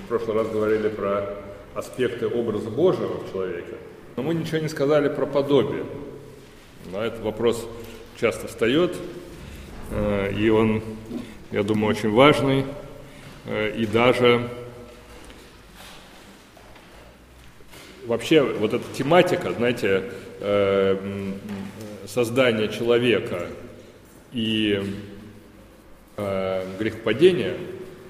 в прошлый раз говорили про аспекты образа Божьего в человеке, но мы ничего не сказали про подобие. На этот вопрос часто встает, и он, я думаю, очень важный, и даже вообще вот эта тематика, знаете, создания человека и грехопадения,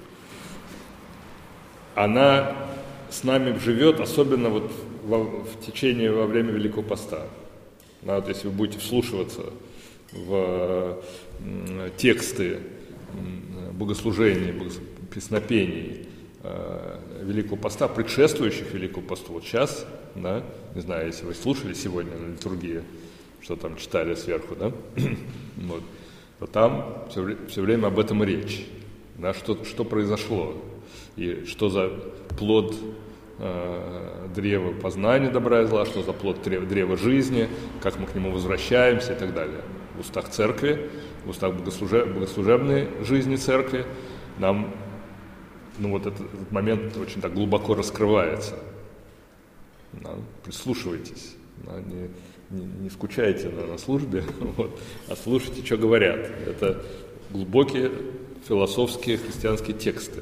она с нами живет, особенно вот в течение, во время Великого Поста. Вот если вы будете вслушиваться в тексты богослужений, песнопений Великого Поста, предшествующих Великому Посту, вот сейчас, да, не знаю, если вы слушали сегодня на литургии, что там читали сверху, да, вот, то там все время об этом речь, да, что произошло, и что за плод древа познания добра и зла, что за плод древа жизни, как мы к нему возвращаемся и так далее. В устах церкви, в устах богослужебной жизни церкви нам, ну, вот этот момент очень так глубоко раскрывается. Да, прислушивайтесь, да, не скучайте на службе, вот, а слушайте, что говорят. Это глубокие философские христианские тексты.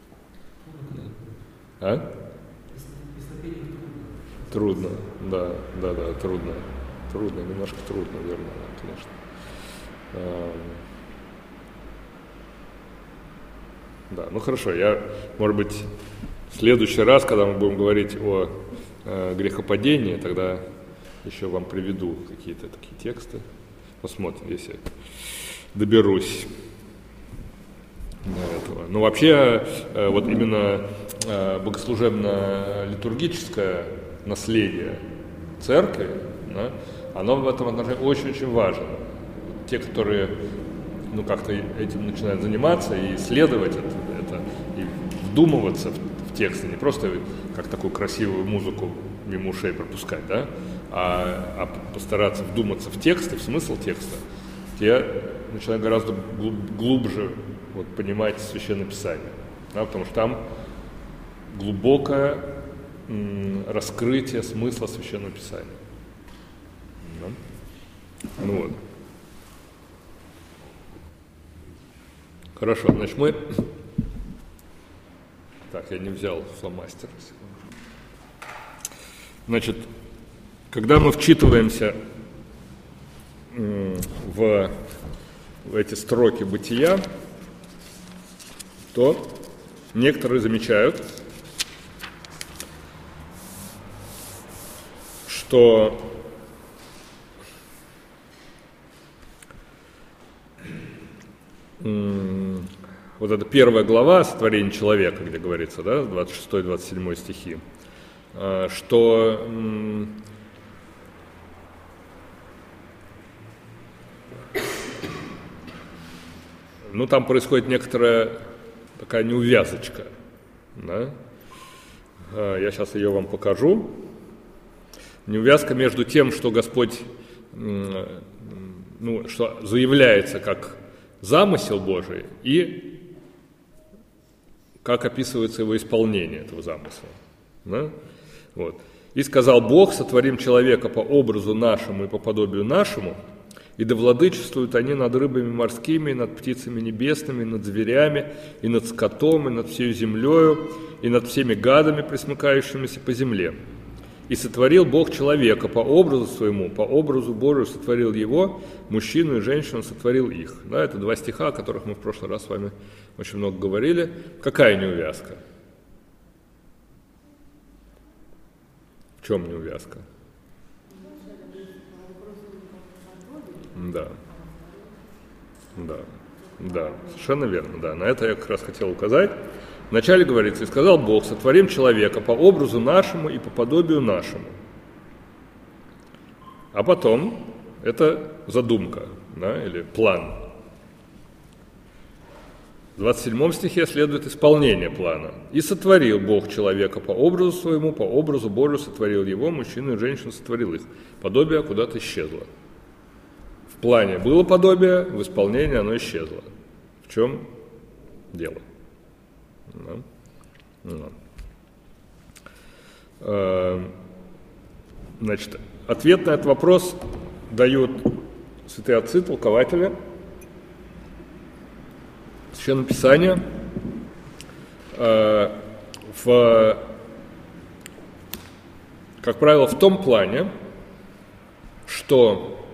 А? Трудно, да, трудно. Трудно, немножко трудно, верно, конечно. Да, ну хорошо, я, может быть, в следующий раз, когда мы будем говорить о грехопадении, тогда еще вам приведу какие-то такие тексты. Посмотрим, если доберусь до этого. Ну, вообще, вот именно богослужебно-литургическое наследие церкви, да, оно в этом отношении очень-очень важно. Те, которые, ну, как-то этим начинают заниматься и исследовать это и вдумываться в тексты, не просто как такую красивую музыку мимо ушей пропускать, да, а постараться вдуматься в тексты, в смысл текста, те начинают гораздо глубже вот, понимать Священное Писание, да, потому что там глубокое раскрытие смысла Священного Писания. Да? Ну вот. Хорошо, значит мы... Так, я не взял фломастер. Значит, когда мы вчитываемся в эти строки бытия, то некоторые замечают, что вот эта первая глава сотворения человека, где говорится, да, 26-27 стихи, что ну, там происходит некоторая такая неувязочка. Да? Я сейчас ее вам покажу. Неувязка между тем, что Господь, ну, что заявляется как замысел Божий, и как описывается его исполнение этого замысла. Да? Вот. «И сказал Бог, сотворим человека по образу нашему и по подобию нашему, и да владычествуют они над рыбами морскими, и над птицами небесными, и над зверями, и над скотом, и над всей землею, и над всеми гадами, пресмыкающимися по земле. И сотворил Бог человека по образу своему, по образу Божию сотворил его, мужчину и женщину сотворил их». Да, это два стиха, о которых мы в прошлый раз с вами очень много говорили. Какая неувязка? В чем неувязка? Да, совершенно верно, да. На это я как раз хотел указать. Вначале говорится: «И сказал Бог, сотворим человека по образу нашему и по подобию нашему». А потом это задумка, да, или план. В 27 стихе следует исполнение плана. «И сотворил Бог человека по образу своему, по образу Божию сотворил его, мужчину и женщину сотворил их». Подобие куда-то исчезло. В плане было подобие, в исполнении оно исчезло. В чем дело? Да. Значит, ответ на этот вопрос дают святые отцы, толкователи Священного Писания как правило, в том плане, что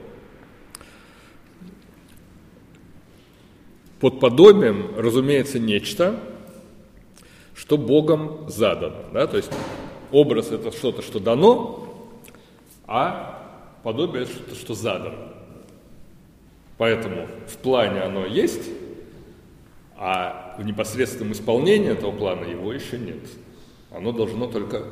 под подобием разумеется нечто, что Богом задано. Да? То есть образ – это что-то, что дано, а подобие – это что-то, что задано. Поэтому в плане оно есть, а в непосредственном исполнении этого плана его еще нет. Оно должно только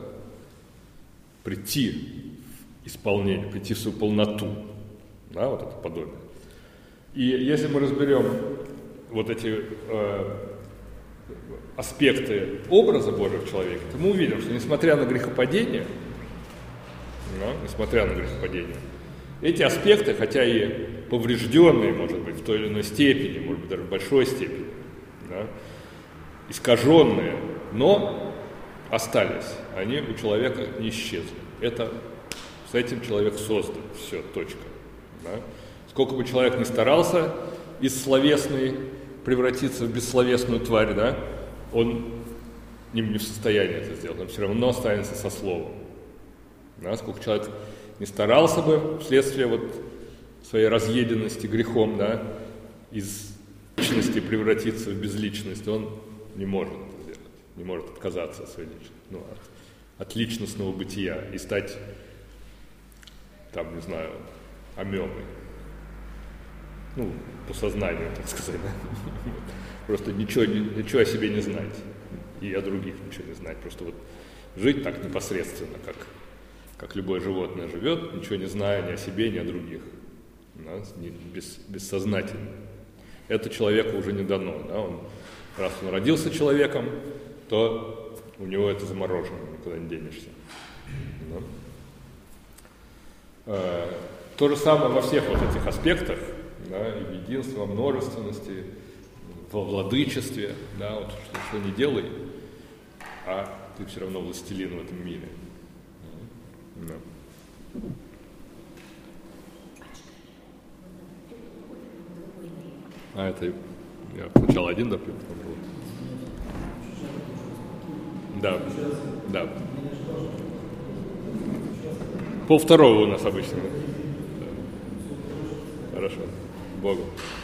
прийти в исполнение, прийти в свою полноту. Да, вот это подобие. И если мы разберем вот эти аспекты образа Божьего в человеке, то мы увидим, что несмотря на грехопадение, эти аспекты, хотя и поврежденные, может быть, в той или иной степени, может быть, даже в большой степени, да, искаженные, но остались. Они у человека не исчезли. С этим человек создан. Все, точка. Да? Сколько бы человек ни старался из словесной превратиться в бессловесную тварь, да, он не в состоянии это сделать, он все равно останется со словом. Да? Сколько человек не старался бы вследствие вот своей разъеденности грехом, да, из личности превратиться в безличность, он не может это сделать, не может отказаться от своей личности, от личностного бытия и стать, там, не знаю, амебой. По сознанию, так сказать. Да? Просто ничего о себе не знать. И о других ничего не знать. Просто вот жить так непосредственно, как любое животное живет, ничего не зная ни о себе, ни о других. Да? Бессознательно. Это человеку уже не дано. Да? Раз он родился человеком, то у него это заморожено, никуда не денешься. Да? То же самое во всех вот этих аспектах, да, и в единстве, во множественности, во владычестве, да, вот что не делай, а ты все равно властелин в этом мире. Да. Это я сначала один допью, потом другой. Да. Полвторого у нас обычно. Да. Хорошо. Богу.